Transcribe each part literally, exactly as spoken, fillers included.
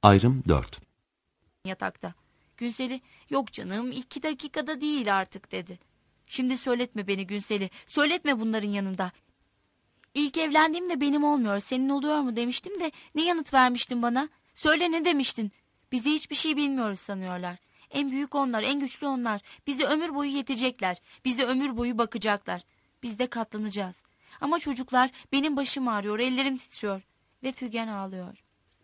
Ayrım dört. Yatakta. Günsel'i, yok canım iki dakikada değil artık dedi. Şimdi söyletme beni Günsel'i, söyletme bunların yanında. İlk evlendiğimde benim olmuyor, senin oluyor mu demiştim de ne yanıt vermiştin bana? Söyle ne demiştin? Bizi hiçbir şey bilmiyoruz sanıyorlar. En büyük onlar, en güçlü onlar. Bizi ömür boyu yetecekler. Bizi ömür boyu bakacaklar. Biz de katlanacağız. Ama çocuklar, benim başım ağrıyor, ellerim titriyor. Ve Fügen ağlıyor.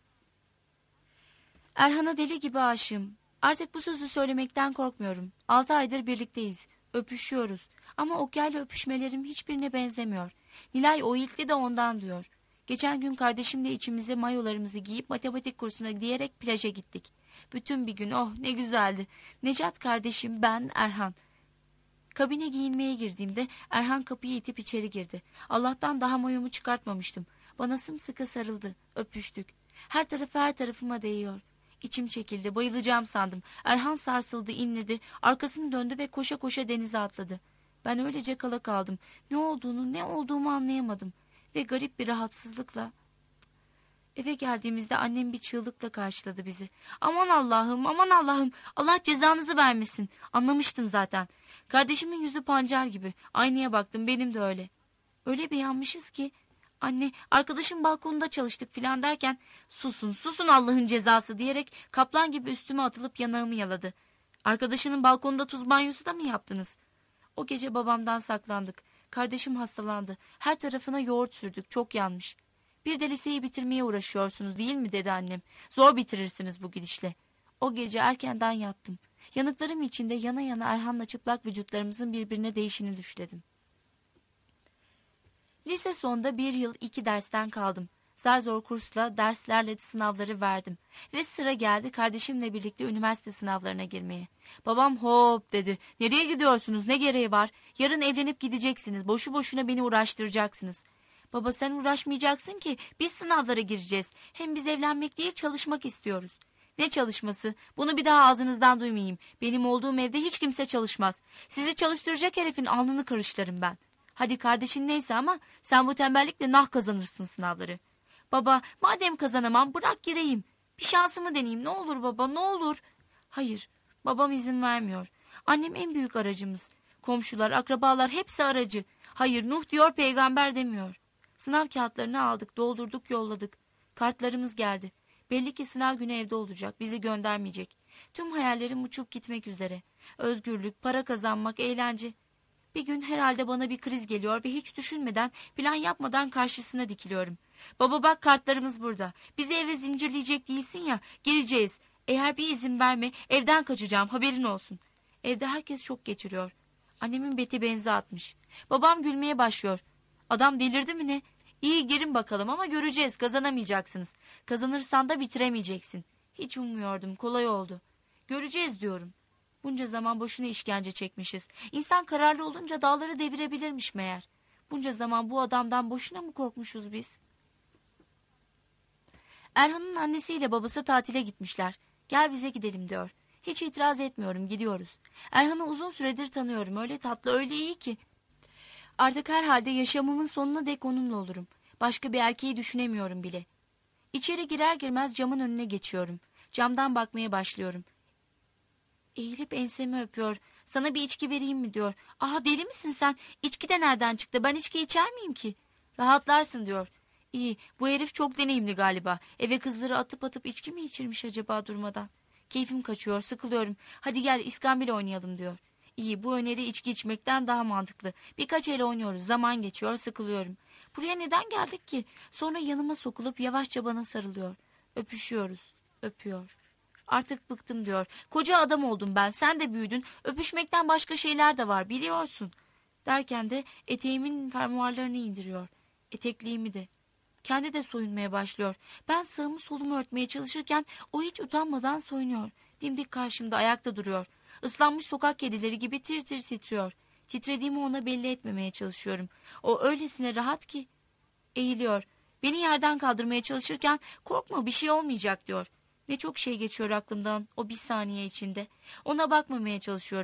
Erhan'a deli gibi aşığım. Artık bu sözü söylemekten korkmuyorum. Altı aydır birlikteyiz. Öpüşüyoruz. Ama Okya'yla öpüşmelerim hiçbirine benzemiyor. Nilay o ilkli de ondan diyor. Geçen gün kardeşimle içimize mayolarımızı giyip matematik kursuna gidiyerek plaja gittik. Bütün bir gün, oh ne güzeldi. Necat kardeşim, ben, Erhan. Kabine giyinmeye girdiğimde Erhan kapıyı itip içeri girdi. Allah'tan daha mayomu çıkartmamıştım. Bana sımsıkı sarıldı. Öpüştük. Her tarafı her tarafıma değiyor. İçim çekildi. Bayılacağım sandım. Erhan sarsıldı, inledi. Arkasını döndü ve koşa koşa denize atladı. Ben öylece kala kaldım. Ne olduğunu, ne olduğumu anlayamadım. Ve garip bir rahatsızlıkla... Eve geldiğimizde annem bir çığlıkla karşıladı bizi. Aman Allah'ım, aman Allah'ım. Allah cezanızı vermesin. Anlamıştım zaten. Kardeşimin yüzü pancar gibi. Aynaya baktım, benim de öyle. Öyle bir yanmışız ki... Anne, arkadaşım balkonunda çalıştık filan derken... Susun, susun Allah'ın cezası diyerek... Kaplan gibi üstüme atılıp yanağımı yaladı. Arkadaşının balkonunda tuz banyosu da mı yaptınız? O gece babamdan saklandık. Kardeşim hastalandı. Her tarafına yoğurt sürdük. Çok yanmış. Bir de liseyi bitirmeye uğraşıyorsunuz değil mi dedi annem. Zor bitirirsiniz bu gidişle. O gece erkenden yattım. Yanıklarım içinde yana yana Erhan'la çıplak vücutlarımızın birbirine değişini düşledim. Lise sonunda bir yıl iki dersten kaldım. Zar zor kursla, derslerle sınavları verdim. Ve sıra geldi kardeşimle birlikte üniversite sınavlarına girmeye. Babam hop dedi. Nereye gidiyorsunuz, ne gereği var? Yarın evlenip gideceksiniz. Boşu boşuna beni uğraştıracaksınız. Baba sen uğraşmayacaksın ki, biz sınavlara gireceğiz. Hem biz evlenmek değil çalışmak istiyoruz. Ne çalışması? Bunu bir daha ağzınızdan duymayayım. Benim olduğum evde hiç kimse çalışmaz. Sizi çalıştıracak herifin alnını karıştırırım ben. Hadi kardeşin neyse ama sen bu tembellikle nah kazanırsın sınavları. Baba madem kazanamam bırak gireyim. Bir şansımı deneyeyim ne olur baba ne olur. Hayır babam izin vermiyor. Annem en büyük aracımız. Komşular, akrabalar hepsi aracı. Hayır Nuh diyor peygamber demiyor. Sınav kağıtlarını aldık, doldurduk, yolladık. Kartlarımız geldi. Belli ki sınav günü evde olacak, bizi göndermeyecek. Tüm hayallerim uçup gitmek üzere. Özgürlük, para kazanmak, eğlence. Bir gün herhalde bana bir kriz geliyor ve hiç düşünmeden, plan yapmadan karşısına dikiliyorum. Baba bak kartlarımız burada. Bizi eve zincirleyecek değilsin ya, gireceğiz. Eğer bir izin verme, evden kaçacağım, haberin olsun. Evde herkes şok geçiriyor. Annemin beti benzi atmış. Babam gülmeye başlıyor. Adam delirdi mi ne? İyi girin bakalım ama göreceğiz, kazanamayacaksınız. Kazanırsan da bitiremeyeceksin. Hiç ummuyordum, kolay oldu. Göreceğiz diyorum. Bunca zaman boşuna işkence çekmişiz. İnsan kararlı olunca dağları devirebilirmiş meğer. Bunca zaman bu adamdan boşuna mı korkmuşuz biz? Erhan'ın annesiyle babası tatile gitmişler. Gel bize gidelim diyor. Hiç itiraz etmiyorum, gidiyoruz. Erhan'ı uzun süredir tanıyorum, öyle tatlı, öyle iyi ki. Artık herhalde yaşamımın sonuna dek onunla olurum. Başka bir erkeği düşünemiyorum bile. İçeri girer girmez camın önüne geçiyorum. Camdan bakmaya başlıyorum. Eğilip ensemi öpüyor. Sana bir içki vereyim mi diyor. Aha deli misin sen? İçki de nereden çıktı? Ben içki içer miyim ki? Rahatlarsın diyor. İyi, bu herif çok deneyimli galiba. Eve kızları atıp atıp içki mi içirmiş acaba durmadan? Keyfim kaçıyor, sıkılıyorum. Hadi gel iskambil oynayalım diyor. İyi, bu öneri içki içmekten daha mantıklı. Birkaç el oynuyoruz, zaman geçiyor, sıkılıyorum. Buraya neden geldik ki? Sonra yanıma sokulup yavaşça bana sarılıyor. Öpüşüyoruz, öpüyor. Artık bıktım diyor. Koca adam oldum ben, sen de büyüdün. Öpüşmekten başka şeyler de var, biliyorsun. Derken de eteğimin fermuarlarını indiriyor. Etekliğimi de. Kendi de soyunmaya başlıyor. Ben sağımı solumu örtmeye çalışırken o hiç utanmadan soyunuyor. Dimdik karşımda ayakta duruyor. Islanmış sokak kedileri gibi tir tir titriyor. Titrediğimi ona belli etmemeye çalışıyorum. O öylesine rahat ki. Eğiliyor. Beni yerden kaldırmaya çalışırken korkma bir şey olmayacak diyor. Ne çok şey geçiyor aklımdan o bir saniye içinde. Ona bakmamaya çalışıyorum.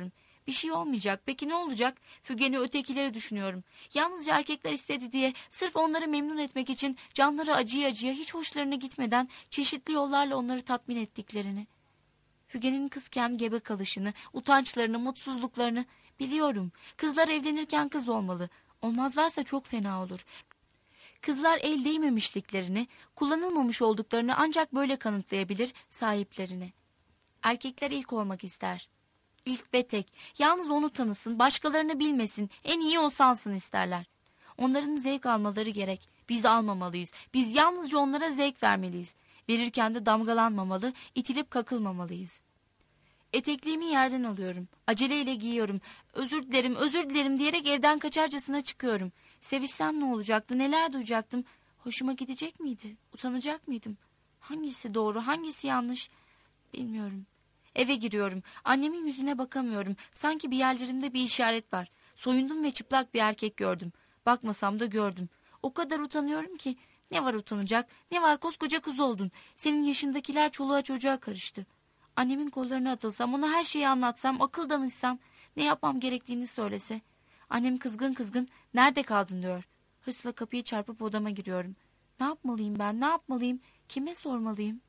Bir şey olmayacak. Peki ne olacak? Fügen'i, ötekileri düşünüyorum. Yalnızca erkekler istedi diye, sırf onları memnun etmek için canları acıya acıya, hiç hoşlarına gitmeden çeşitli yollarla onları tatmin ettiklerini. Fügen'in kızken gebe kalışını, utançlarını, mutsuzluklarını biliyorum. Kızlar evlenirken kız olmalı. Olmazlarsa çok fena olur. Kızlar el değmemişliklerini, kullanılmamış olduklarını ancak böyle kanıtlayabilir sahiplerine. Erkekler ilk olmak ister. İlk ve tek. Yalnız onu tanısın, başkalarını bilmesin, en iyi o sansın isterler. Onların zevk almaları gerek. Biz almamalıyız. Biz yalnızca onlara zevk vermeliyiz. Verirken de damgalanmamalı, itilip kakılmamalıyız. Etekliğimi yerden alıyorum. Aceleyle giyiyorum. Özür dilerim, özür dilerim diyerek evden kaçarcasına çıkıyorum. Sevişsem ne olacaktı, neler duyacaktım? Hoşuma gidecek miydi? Utanacak mıydım? Hangisi doğru, hangisi yanlış? Bilmiyorum. Eve giriyorum. Annemin yüzüne bakamıyorum. Sanki bir yerlerimde bir işaret var. Soyundum ve çıplak bir erkek gördüm. Bakmasam da gördüm. O kadar utanıyorum ki. Ne var utanacak? Ne var, koskoca kız oldun. Senin yaşındakiler çoluğa çocuğa karıştı. Annemin kollarına atılsam, ona her şeyi anlatsam, akıl danışsam, ne yapmam gerektiğini söylese. Annem kızgın kızgın, nerede kaldın diyor. Hırsla kapıyı çarpıp odama giriyorum. Ne yapmalıyım ben, ne yapmalıyım, kime sormalıyım?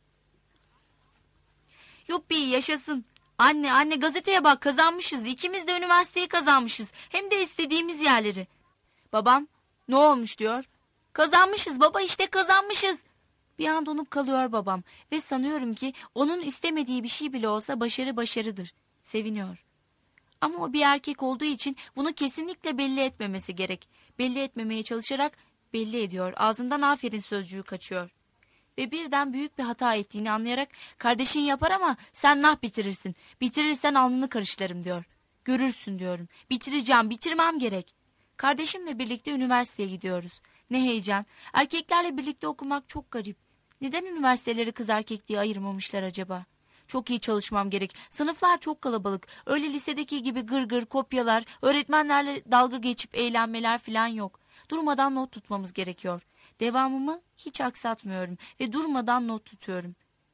Yuppi, yaşasın. Anne, anne gazeteye bak, kazanmışız. İkimiz de üniversiteyi kazanmışız. Hem de istediğimiz yerleri. Babam, ne olmuş diyor. Kazanmışız baba, işte kazanmışız. Bir an donup kalıyor babam ve sanıyorum ki onun istemediği bir şey bile olsa başarı başarıdır. Seviniyor. Ama o bir erkek olduğu için bunu kesinlikle belli etmemesi gerek. Belli etmemeye çalışarak belli ediyor. Ağzından aferin sözcüğü kaçıyor. Ve birden büyük bir hata ettiğini anlayarak kardeşin yapar ama sen nah bitirirsin. Bitirirsen alnını karışlarım diyor. Görürsün diyorum. Bitireceğim, bitirmem gerek. Kardeşimle birlikte üniversiteye gidiyoruz. Ne heyecan. Erkeklerle birlikte okumak çok garip. Neden üniversiteleri kız erkek diye ayırmamışlar acaba? Çok iyi çalışmam gerek. Sınıflar çok kalabalık. Öyle lisedeki gibi gır gır kopyalar, öğretmenlerle dalga geçip eğlenmeler falan yok. Durmadan not tutmamız gerekiyor. Devamımı hiç aksatmıyorum ve durmadan not tutuyorum.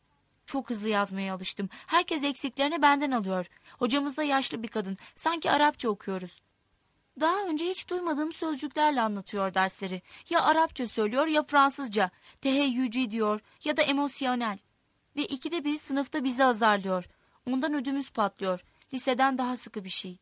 Çok hızlı yazmaya alıştım. Herkes eksiklerini benden alıyor. Hocamız da yaşlı bir kadın. Sanki Arapça okuyoruz. Daha önce hiç duymadığım sözcüklerle anlatıyor dersleri. Ya Arapça söylüyor ya Fransızca. Teheyyücü diyor ya da emosyonel. Ve ikide bir sınıfta bizi azarlıyor. Ondan ödümüz patlıyor. Liseden daha sıkı bir şey.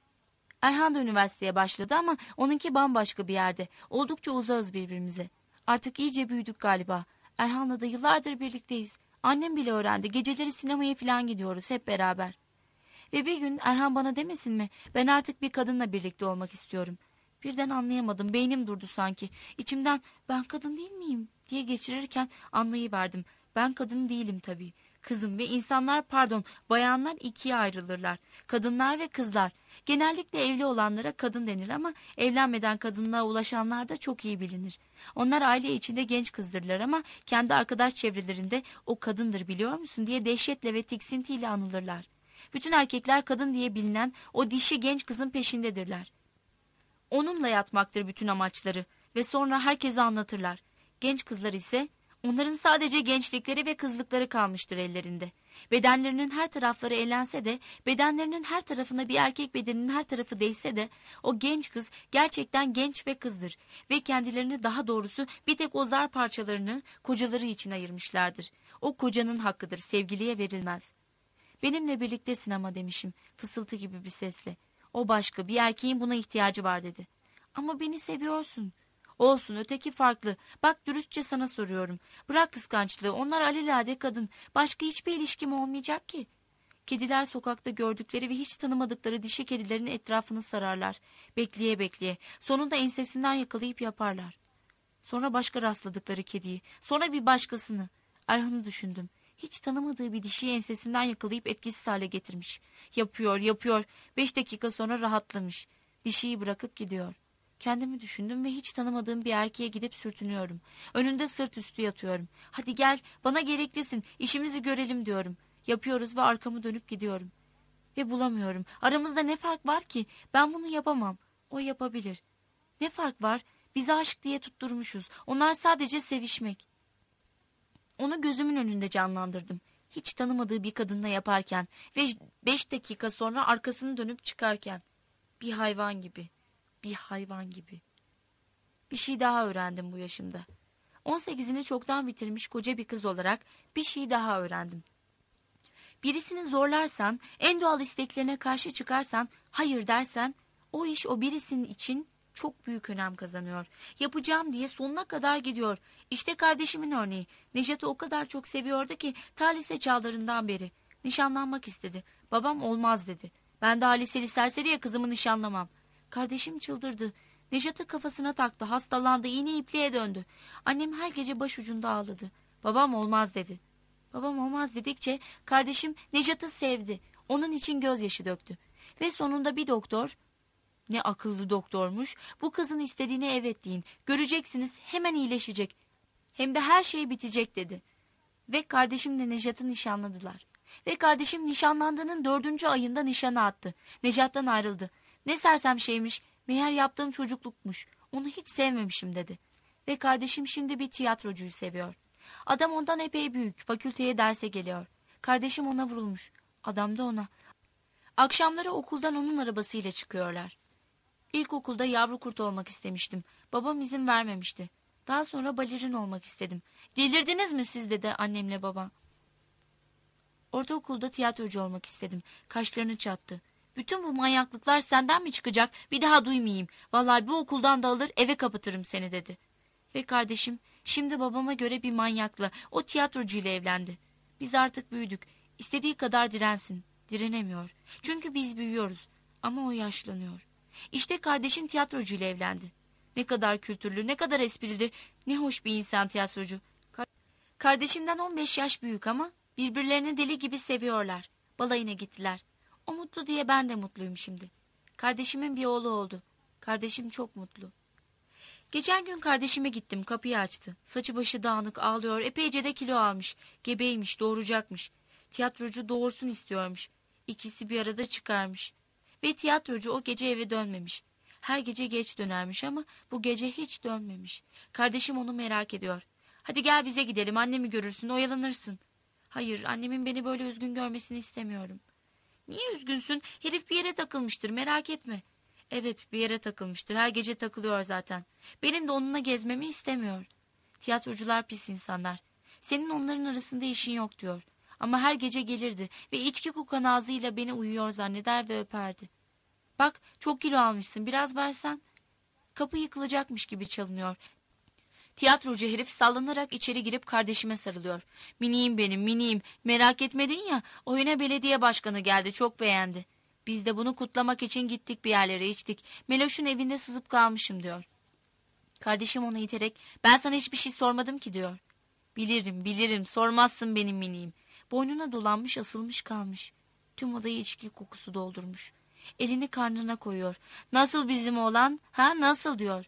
Erhan da üniversiteye başladı ama onunki bambaşka bir yerde. Oldukça uzağız birbirimize. Artık iyice büyüdük galiba. Erhan'la da yıllardır birlikteyiz. Annem bile öğrendi. Geceleri sinemaya falan gidiyoruz hep beraber. Ve bir gün Erhan bana demesin mi? Ben artık bir kadınla birlikte olmak istiyorum. Birden anlayamadım. Beynim durdu sanki. İçimden ben kadın değil miyim diye geçirirken anlayıverdim. Ben kadın değilim tabii. Kızım ve insanlar pardon bayanlar ikiye ayrılırlar. Kadınlar ve kızlar. Genellikle evli olanlara kadın denir ama evlenmeden kadınlığa ulaşanlar da çok iyi bilinir. Onlar aile içinde genç kızdırlar ama kendi arkadaş çevrelerinde o kadındır biliyor musun diye dehşetle ve tiksintiyle anılırlar. Bütün erkekler kadın diye bilinen o dişi genç kızın peşindedirler. Onunla yatmaktır bütün amaçları ve sonra herkese anlatırlar. Genç kızlar ise onların sadece gençlikleri ve kızlıkları kalmıştır ellerinde. Bedenlerinin her tarafları ellense de, bedenlerinin her tarafına bir erkek bedeninin her tarafı değse de, o genç kız gerçekten genç ve kızdır. Ve kendilerini daha doğrusu bir tek o zar parçalarını kocaları için ayırmışlardır. O kocanın hakkıdır, sevgiliye verilmez. Benimle birlikte sinema demişim, fısıltı gibi bir sesle. O başka, bir erkeğin buna ihtiyacı var dedi. Ama beni seviyorsun. Olsun, öteki farklı. Bak dürüstçe sana soruyorum. Bırak kıskançlığı, onlar alelade kadın. Başka hiçbir ilişkim olmayacak ki. Kediler sokakta gördükleri ve hiç tanımadıkları dişi kedilerin etrafını sararlar. Bekleye bekleye. Sonunda ensesinden yakalayıp yaparlar. Sonra başka rastladıkları kediyi. Sonra bir başkasını. Erhan'ı düşündüm. Hiç tanımadığı bir dişiyi ensesinden yakalayıp etkisiz hale getirmiş. Yapıyor, yapıyor. Beş dakika sonra rahatlamış. Dişiyi bırakıp gidiyor. Kendimi düşündüm ve hiç tanımadığım bir erkeğe gidip sürtünüyorum. Önünde sırt üstü yatıyorum. Hadi gel, bana gereklisin, işimizi görelim diyorum. Yapıyoruz ve arkamı dönüp gidiyorum. Ve bulamıyorum. Aramızda ne fark var ki? Ben bunu yapamam. O yapabilir. Ne fark var? Bizi aşk diye tutturmuşuz. Onlar sadece sevişmek. Onu gözümün önünde canlandırdım. Hiç tanımadığı bir kadınla yaparken ve beş dakika sonra arkasını dönüp çıkarken. Bir hayvan gibi, bir hayvan gibi. Bir şey daha öğrendim bu yaşımda. on sekizini çoktan bitirmiş koca bir kız olarak bir şey daha öğrendim. Birisini zorlarsan, en doğal isteklerine karşı çıkarsan, hayır dersen, o iş o birisinin için çok büyük önem kazanıyor. Yapacağım diye sonuna kadar gidiyor. İşte kardeşimin örneği. Nejat'ı o kadar çok seviyordu ki ta lise çağlarından beri. Nişanlanmak istedi. Babam olmaz dedi. Ben daha liseli serseriye kızımı nişanlamam. Kardeşim çıldırdı. Nejat'ı kafasına taktı, hastalandı, iğne ipliğe döndü. Annem her gece başucunda ağladı. Babam olmaz dedi. Babam olmaz dedikçe kardeşim Nejat'ı sevdi. Onun için gözyaşı döktü. Ve sonunda bir doktor, ne akıllı doktormuş, bu kızın istediğine evet deyin. Göreceksiniz hemen iyileşecek. Hem de her şey bitecek dedi. Ve kardeşimle Nejat'ı nişanladılar. Ve kardeşim nişanlandığının dördüncü ayında nişana attı. Nejat'tan ayrıldı. Ne sersem şeymiş, meğer yaptığım çocuklukmuş. Onu hiç sevmemişim dedi. Ve kardeşim şimdi bir tiyatrocuyu seviyor. Adam ondan epey büyük, fakülteye derse geliyor. Kardeşim ona vurulmuş. Adam da ona. Akşamları okuldan onun arabasıyla çıkıyorlar. İlkokulda yavru kurt olmak istemiştim. Babam izin vermemişti. Daha sonra balerin olmak istedim. Delirdiniz mi siz dedi annemle babam. Ortaokulda tiyatrocu olmak istedim. Kaşlarını çattı. Bütün bu manyaklıklar senden mi çıkacak? Bir daha duymayayım. Vallahi bu okuldan da alır eve kapatırım seni dedi. Ve kardeşim şimdi babama göre bir manyakla o tiyatrocuyla evlendi. Biz artık büyüdük. İstediği kadar dirensin. Direnemiyor. Çünkü biz büyüyoruz. Ama o yaşlanıyor. İşte kardeşim tiyatrocuyla evlendi. Ne kadar kültürlü, ne kadar esprili, ne hoş bir insan tiyatrocu. Kardeşimden on beş yaş büyük ama birbirlerini deli gibi seviyorlar. Balayına gittiler. O mutlu diye ben de mutluyum şimdi. Kardeşimin bir oğlu oldu. Kardeşim çok mutlu. Geçen gün kardeşime gittim, kapıyı açtı. Saçı başı dağınık, ağlıyor, epeyce de kilo almış. Gebeymiş, doğuracakmış. Tiyatrocu doğursun istiyormuş. İkisi bir arada çıkarmış. Ve tiyatrocu o gece eve dönmemiş. Her gece geç dönermiş ama bu gece hiç dönmemiş. Kardeşim onu merak ediyor. Hadi gel bize gidelim, annemi görürsün, oyalanırsın. Hayır, annemin beni böyle üzgün görmesini istemiyorum. Niye üzgünsün? Herif bir yere takılmıştır, merak etme. Evet, bir yere takılmıştır. Her gece takılıyor zaten. Benim de onunla gezmemi istemiyor. Tiyatrocular pis insanlar. Senin onların arasında işin yok diyor. Ama her gece gelirdi ve içki kokan ağzıyla beni uyuyor zanneder ve öperdi. Bak, çok kilo almışsın, biraz versen. Kapı yıkılacakmış gibi çalınıyor. Tiyatrocu herif sallanarak içeri girip kardeşime sarılıyor. Miniğim benim, miniğim. Merak etmedin ya, oyuna belediye başkanı geldi, çok beğendi. Biz de bunu kutlamak için gittik bir yerlere, içtik. Meloş'un evinde sızıp kalmışım diyor. Kardeşim onu iterek, ben sana hiçbir şey sormadım ki diyor. Bilirim, bilirim, sormazsın benim miniğim. Boynuna dolanmış, asılmış kalmış. Tüm odayı içki kokusu doldurmuş. Elini karnına koyuyor. Nasıl bizim oğlan? Ha, nasıl diyor.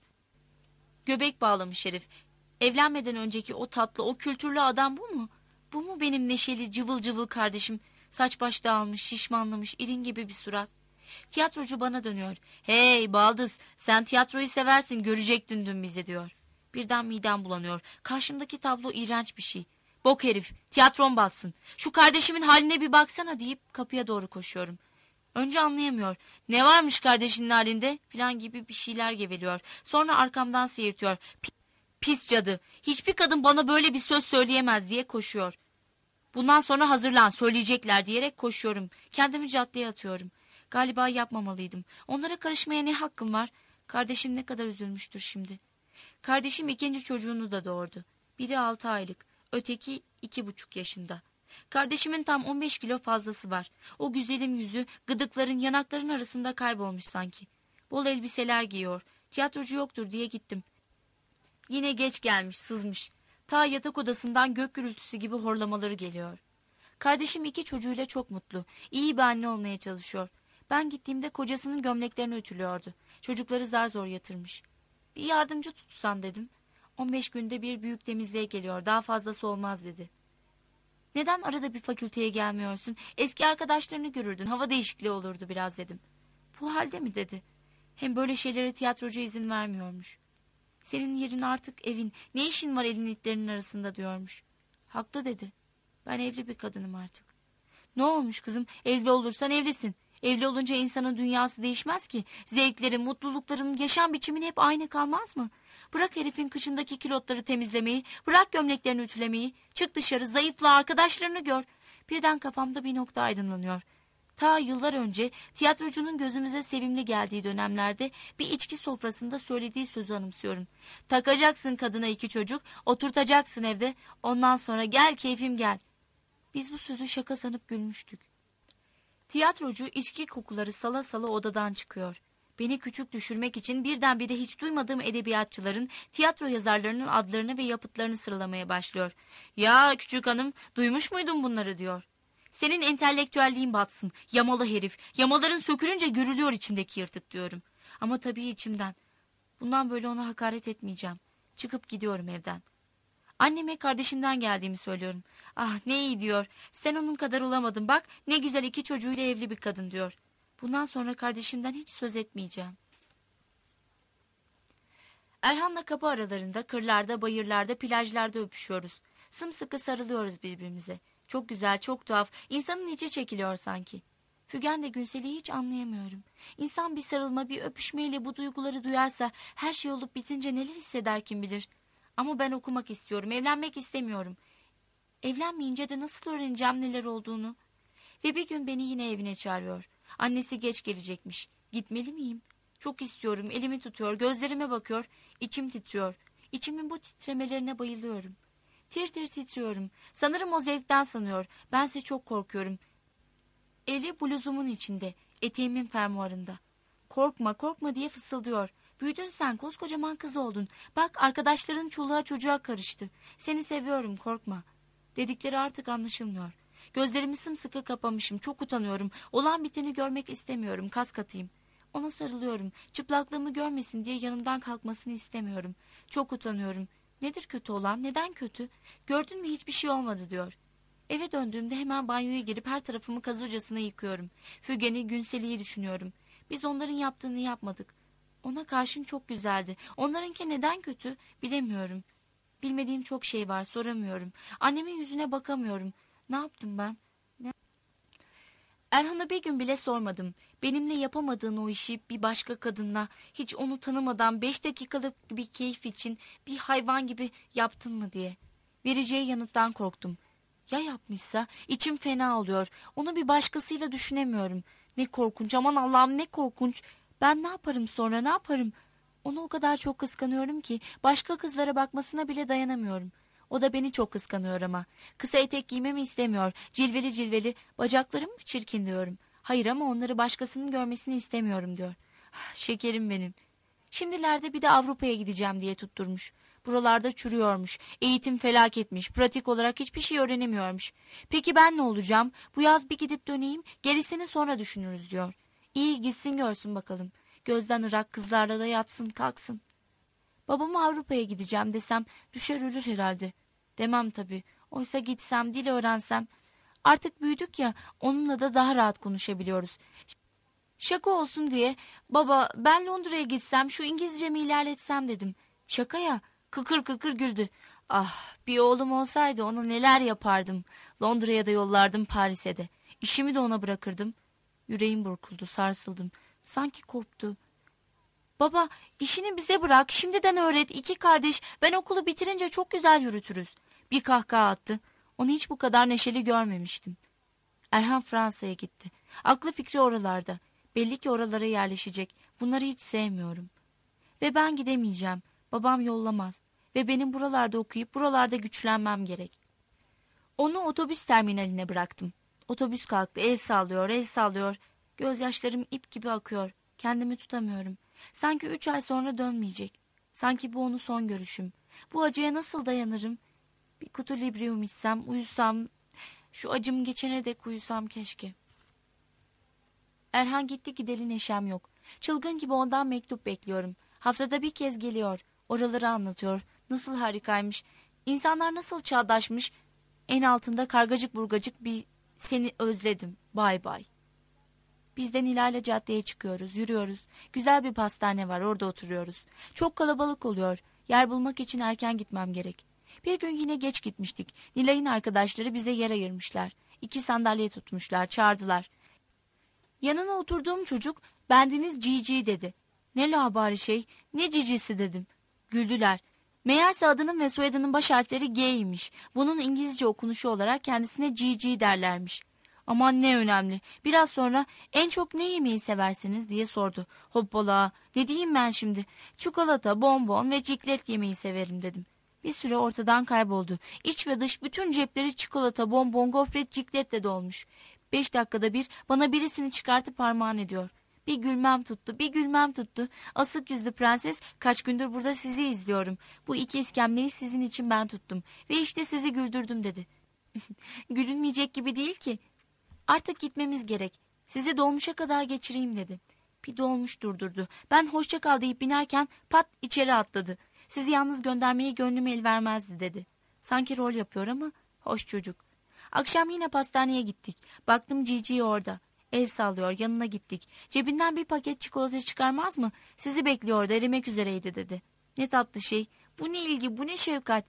Göbek bağlamış herif. Evlenmeden önceki o tatlı, o kültürlü adam bu mu? Bu mu benim neşeli, cıvıl cıvıl kardeşim? Saç baş dağılmış, şişmanlamış, irin gibi bir surat. Tiyatrocu bana dönüyor. Hey baldız, sen tiyatroyu seversin, görecektin dün bizi diyor. Birden midem bulanıyor. Karşımdaki tablo iğrenç bir şey. Bok herif, tiyatron batsın. Şu kardeşimin haline bir baksana deyip kapıya doğru koşuyorum. Önce anlayamıyor. Ne varmış kardeşinin halinde filan gibi bir şeyler geveliyor. Sonra arkamdan seyirtiyor. Pis cadı. Hiçbir kadın bana böyle bir söz söyleyemez diye koşuyor. Bundan sonra hazırlan, söyleyecekler diyerek koşuyorum. Kendimi caddeye atıyorum. Galiba yapmamalıydım. Onlara karışmaya ne hakkım var? Kardeşim ne kadar üzülmüştür şimdi. Kardeşim ikinci çocuğunu da doğurdu. Biri altı aylık, öteki iki buçuk yaşında. Kardeşimin tam on beş kilo fazlası var. O güzelim yüzü gıdıkların, yanakların arasında kaybolmuş sanki. Bol elbiseler giyiyor. Tiyatrocu yoktur diye gittim. Yine geç gelmiş, sızmış. Ta yatak odasından gök gürültüsü gibi horlamaları geliyor. Kardeşim iki çocuğuyla çok mutlu. İyi bir anne olmaya çalışıyor. Ben gittiğimde kocasının gömleklerini ütülüyordu. Çocukları zar zor yatırmış. Bir yardımcı tutsam dedim. on beş günde bir büyük temizliğe geliyor. Daha fazlası olmaz dedi. Neden arada bir fakülteye gelmiyorsun? Eski arkadaşlarını görürdün. Hava değişikliği olurdu biraz dedim. Bu halde mi dedi. Hem böyle şeylere tiyatrocu izin vermiyormuş. Senin yerin artık evin. Ne işin var elin itlerinin arasında diyormuş. Haklı dedi. Ben evli bir kadınım artık. Ne olmuş kızım? Evli olursan evlisin. Evli olunca insanın dünyası değişmez ki. Zevklerin, mutlulukların, yaşam biçimin hep aynı kalmaz mı? Bırak herifin kışındaki kilotları temizlemeyi, bırak gömleklerini ütülemeyi. Çık dışarı, zayıfla, arkadaşlarını gör. Birden kafamda bir nokta aydınlanıyor. Ta yıllar önce tiyatrocunun gözümüze sevimli geldiği dönemlerde bir içki sofrasında söylediği sözü anımsıyorum. Takacaksın kadına iki çocuk, oturtacaksın evde, ondan sonra gel keyfim gel. Biz bu sözü şaka sanıp gülmüştük. Tiyatrocu içki kokuları sala sala odadan çıkıyor. Beni küçük düşürmek için birdenbire hiç duymadığım edebiyatçıların, tiyatro yazarlarının adlarını ve yapıtlarını sıralamaya başlıyor. Ya küçük hanım, duymuş muydun bunları diyor. Senin entelektüelliğin batsın, yamalı herif. Yamaların sökülünce görülüyor içindeki yırtık diyorum. Ama tabii içimden. Bundan böyle ona hakaret etmeyeceğim. Çıkıp gidiyorum evden. Anneme kardeşimden geldiğimi söylüyorum. Ah ne iyi diyor. Sen onun kadar olamadın bak, ne güzel iki çocuğuyla evli bir kadın diyor. Bundan sonra kardeşimden hiç söz etmeyeceğim. Erhan'la kapı aralarında, kırlarda, bayırlarda, plajlarda öpüşüyoruz. Sımsıkı sarılıyoruz birbirimize. Çok güzel, çok tuhaf. İnsanın içi çekiliyor sanki. Fügen de Günsel'i hiç anlayamıyorum. İnsan bir sarılma, bir öpüşmeyle bu duyguları duyarsa her şey olup bitince neler hisseder kim bilir. Ama ben okumak istiyorum, evlenmek istemiyorum. Evlenmeyince de nasıl öğreneceğim neler olduğunu? Ve bir gün beni yine evine çağırıyor. Annesi geç gelecekmiş. Gitmeli miyim? Çok istiyorum, elimi tutuyor, gözlerime bakıyor. İçim titriyor. İçimin bu titremelerine bayılıyorum. Tir tir titriyorum. Sanırım o zevkten sanıyor. Bense çok korkuyorum. Eli bluzumun içinde, eteğimin fermuarında. Korkma, korkma diye fısıldıyor. Büyüdün sen, koskocaman kız oldun. Bak arkadaşların çoluğa çocuğa karıştı. Seni seviyorum, korkma. Dedikleri artık anlaşılmıyor. Gözlerimi sımsıkı kapamışım, çok utanıyorum. Olan biteni görmek istemiyorum, kas katıyım. Ona sarılıyorum. Çıplaklığımı görmesin diye yanımdan kalkmasını istemiyorum. Çok utanıyorum. Nedir kötü olan, neden kötü? Gördün mü hiçbir şey olmadı diyor. Eve döndüğümde hemen banyoya girip her tarafımı kazırcasına yıkıyorum. Fügen'i, Günsel'i düşünüyorum. Biz onların yaptığını yapmadık. Ona karşın çok güzeldi. Onlarınki neden kötü bilemiyorum. Bilmediğim çok şey var, soramıyorum. Annemin yüzüne bakamıyorum. Ne yaptım ben? Ne... Erhan'a bir gün bile sormadım. Benimle yapamadığın o işi bir başka kadınla, hiç onu tanımadan beş dakikalık bir keyif için bir hayvan gibi yaptın mı diye. Vereceği yanıttan korktum. Ya yapmışsa? İçim fena oluyor. Onu bir başkasıyla düşünemiyorum. Ne korkunç, aman Allah'ım ne korkunç. Ben ne yaparım sonra, ne yaparım? Onu o kadar çok kıskanıyorum ki başka kızlara bakmasına bile dayanamıyorum. O da beni çok kıskanıyor ama. Kısa etek giymemi istemiyor. Cilveli cilveli, bacaklarım mı çirkin diyorum. Hayır ama onları başkasının görmesini istemiyorum diyor. Ah, şekerim benim. Şimdilerde bir de Avrupa'ya gideceğim diye tutturmuş. Buralarda çürüyormuş. Eğitim felaketmiş. Pratik olarak hiçbir şey öğrenemiyormuş. Peki ben ne olacağım? Bu yaz bir gidip döneyim. Gerisini sonra düşünürüz diyor. İyi gitsin görsün bakalım. Gözden ırak kızlarla da yatsın kalksın. Babama Avrupa'ya gideceğim desem düşer ölür herhalde. Demem tabii. Oysa gitsem, dil öğrensem. Artık büyüdük ya, onunla da daha rahat konuşabiliyoruz. Şaka olsun diye baba ben Londra'ya gitsem şu İngilizcemi ilerletsem dedim. Şaka ya, kıkır kıkır güldü. Ah bir oğlum olsaydı ona neler yapardım. Londra'ya da yollardım, Paris'e de. İşimi de ona bırakırdım. Yüreğim burkuldu, sarsıldım. Sanki koptu. Baba işini bize bırak, şimdiden öğret, iki kardeş, ben okulu bitirince çok güzel yürütürüz. Bir kahkaha attı. Onu hiç bu kadar neşeli görmemiştim. Erhan Fransa'ya gitti. Aklı fikri oralarda. Belli ki oralara yerleşecek. Bunları hiç sevmiyorum. Ve ben gidemeyeceğim. Babam yollamaz. Ve benim buralarda okuyup buralarda güçlenmem gerek. Onu otobüs terminaline bıraktım. Otobüs kalktı, el sallıyor, el sallıyor. Gözyaşlarım ip gibi akıyor. Kendimi tutamıyorum. Sanki üç ay sonra dönmeyecek. Sanki bu onu son görüşüm. Bu acıya nasıl dayanırım? Bir kutu librium içsem, uyusam, şu acım geçene dek uyusam keşke. Erhan gitti gideli neşem yok. Çılgın gibi ondan mektup bekliyorum. Haftada bir kez geliyor. Oraları anlatıyor. Nasıl harikaymış. İnsanlar nasıl çağdaşmış. En altında kargacık burgacık bir seni özledim. Bay bay. Biz de Nilay'la caddeye çıkıyoruz, yürüyoruz. Güzel bir pastane var, orada oturuyoruz. Çok kalabalık oluyor. Yer bulmak için erken gitmem gerek. Bir gün yine geç gitmiştik. Nilay'ın arkadaşları bize yer ayırmışlar. İki sandalye tutmuşlar, çağırdılar. Yanına oturduğum çocuk, bendeniz Cici dedi. Ne labari şey, ne cicisi dedim. Güldüler. Meğerse adının ve soyadının baş harfleri G'ymiş. Bunun İngilizce okunuşu olarak kendisine Cici derlermiş. Aman ne önemli. Biraz sonra en çok ne yemeği seversiniz diye sordu. Hoppala, ne diyeyim ben şimdi? Çikolata, bonbon ve ciklet yemeği severim dedim. Bir süre ortadan kayboldu. İç ve dış bütün cepleri çikolata, bonbon, gofret, cikletle dolmuş. Beş dakikada bir bana birisini çıkartıp parmağın ediyor. Bir gülmem tuttu, bir gülmem tuttu. Asık yüzlü prenses, kaç gündür burada sizi izliyorum. Bu iki iskemleyi sizin için ben tuttum. Ve işte sizi güldürdüm dedi. Gülünmeyecek gibi değil ki. Artık gitmemiz gerek. Sizi dolmuşa kadar geçireyim dedi. Bir dolmuş durdurdu. Ben hoşça kal deyip binerken pat içeri atladı. Sizi yalnız göndermeye gönlüm el vermezdi dedi. Sanki rol yapıyor ama hoş çocuk. Akşam yine pastaneye gittik. Baktım Cici orada. El sallıyor, yanına gittik. Cebinden bir paket çikolata çıkarmaz mı? Sizi bekliyordu, erimek üzereydi dedi. Ne tatlı şey. Bu ne ilgi, bu ne şefkat.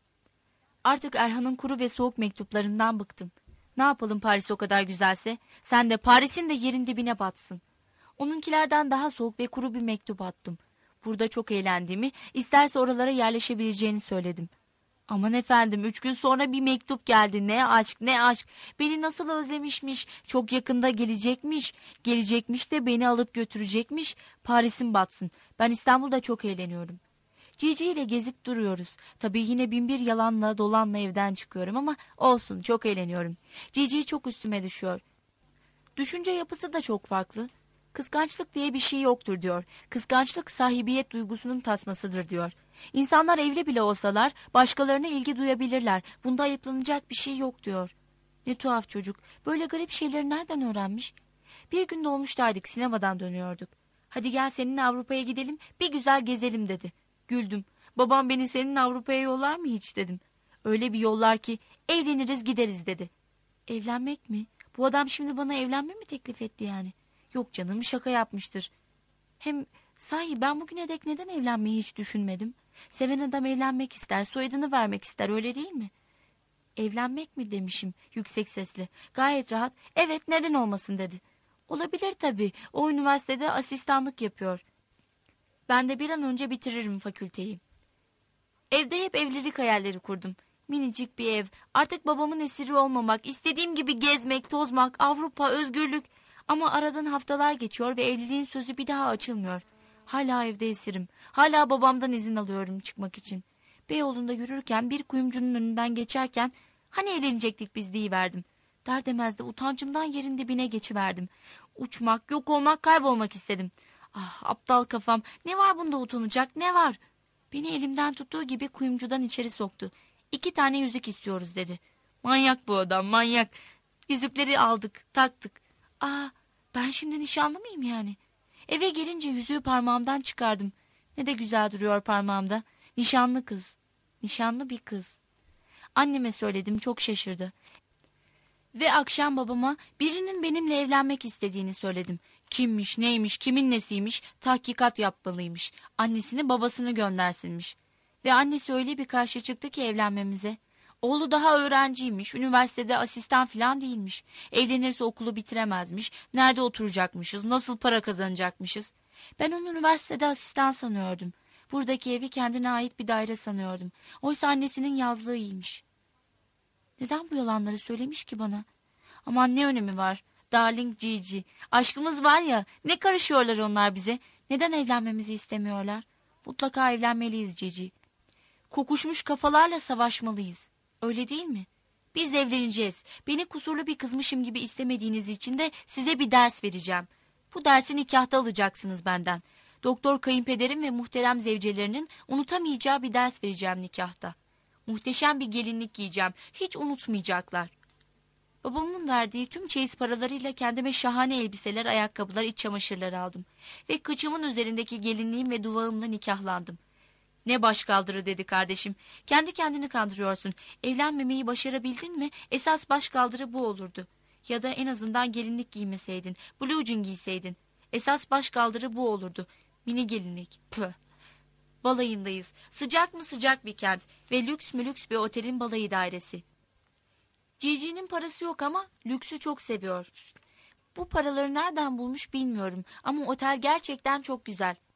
Artık Erhan'ın kuru ve soğuk mektuplarından bıktım. Ne yapalım Paris o kadar güzelse? Sen de Paris'in de yerin dibine batsın. Onunkilerden daha soğuk ve kuru bir mektup attım. Burada çok eğlendiğimi, isterse oralara yerleşebileceğini söyledim. Aman efendim, üç gün sonra bir mektup geldi. Ne aşk, ne aşk. Beni nasıl özlemişmiş. Çok yakında gelecekmiş. Gelecekmiş de beni alıp götürecekmiş. Paris'in batsın. Ben İstanbul'da çok eğleniyorum. Cici ile gezip duruyoruz. Tabii yine bin bir yalanla dolanla evden çıkıyorum ama olsun, çok eğleniyorum. Cici çok üstüme düşüyor. Düşünce yapısı da çok farklı. Kıskançlık diye bir şey yoktur diyor. Kıskançlık sahibiyet duygusunun tasmasıdır diyor. İnsanlar evli bile olsalar başkalarına ilgi duyabilirler. Bunda ayıplanacak bir şey yok diyor. Ne tuhaf çocuk. Böyle garip şeyleri nereden öğrenmiş? Bir gün dolmuştaydık, sinemadan dönüyorduk. Hadi gel seninle Avrupa'ya gidelim, bir güzel gezelim dedi. Güldüm. Babam beni seninle Avrupa'ya yollar mı hiç dedim. Öyle bir yollar ki evleniriz gideriz dedi. Evlenmek mi? Bu adam şimdi bana evlenme mi teklif etti yani? Yok canım, şaka yapmıştır. Hem sahi ben bugüne dek neden evlenmeyi hiç düşünmedim? Seven adam evlenmek ister, soyadını vermek ister, öyle değil mi? Evlenmek mi demişim yüksek sesle. Gayet rahat, evet neden olmasın dedi. Olabilir tabii, o üniversitede asistanlık yapıyor. Ben de bir an önce bitiririm fakülteyi. Evde hep evlilik hayalleri kurdum. Minicik bir ev, artık babamın esiri olmamak, istediğim gibi gezmek, tozmak, Avrupa, özgürlük. Ama aradan haftalar geçiyor ve evliliğin sözü bir daha açılmıyor. Hala evde esirim. Hala babamdan izin alıyorum çıkmak için. Beyoğlu'nda yürürken bir kuyumcunun önünden geçerken hani eğlenecektik biz deyiverdim. Der demez de utancımdan yerin dibine geçiverdim. Uçmak, yok olmak, kaybolmak istedim. Ah aptal kafam, ne var bunda utanacak, ne var? Beni elimden tuttuğu gibi kuyumcudan içeri soktu. İki tane yüzük istiyoruz dedi. Manyak bu adam, manyak. Yüzükleri aldık, taktık. Aa, ben şimdi nişanlı mıyım yani? Eve gelince yüzüğü parmağımdan çıkardım. Ne de güzel duruyor parmağımda. Nişanlı kız. Nişanlı bir kız. Anneme söyledim, çok şaşırdı. Ve akşam babama birinin benimle evlenmek istediğini söyledim. Kimmiş, neymiş, kimin nesiymiş, tahkikat yapmalıymış. Annesini babasını göndersinmiş. Ve annesi öyle bir karşı çıktı ki evlenmemize. Oğlu daha öğrenciymiş, üniversitede asistan falan değilmiş. Evlenirse okulu bitiremezmiş, nerede oturacakmışız, nasıl para kazanacakmışız. Ben onu üniversitede asistan sanıyordum. Buradaki evi kendine ait bir daire sanıyordum. Oysa annesinin yazlığıymış. Neden bu yalanları söylemiş ki bana? Aman ne önemi var? Darling Cici, aşkımız var ya, ne karışıyorlar onlar bize? Neden evlenmemizi istemiyorlar? Mutlaka evlenmeliyiz Cici. Kokuşmuş kafalarla savaşmalıyız. Öyle değil mi? Biz evleneceğiz. Beni kusurlu bir kızmışım gibi istemediğiniz için de size bir ders vereceğim. Bu dersi nikahta alacaksınız benden. Doktor kayınpederim ve muhterem zevcelerinin unutamayacağı bir ders vereceğim nikahta. Muhteşem bir gelinlik giyeceğim. Hiç unutmayacaklar. Babamın verdiği tüm çeyiz paralarıyla kendime şahane elbiseler, ayakkabılar, iç çamaşırları aldım. Ve kıçımın üzerindeki gelinliğim ve duvağımla nikahlandım. Ne başkaldırı dedi kardeşim. Kendi kendini kandırıyorsun. Evlenmemeyi başarabildin mi esas başkaldırı bu olurdu. Ya da en azından gelinlik giymeseydin, blue jean giyseydin. Esas başkaldırı bu olurdu. Mini gelinlik. Püh. Balayındayız. Sıcak mı sıcak bir kent ve lüks mü lüks bir otelin balayı dairesi. Cici'nin parası yok ama lüksü çok seviyor. Bu paraları nereden bulmuş bilmiyorum ama otel gerçekten çok güzel.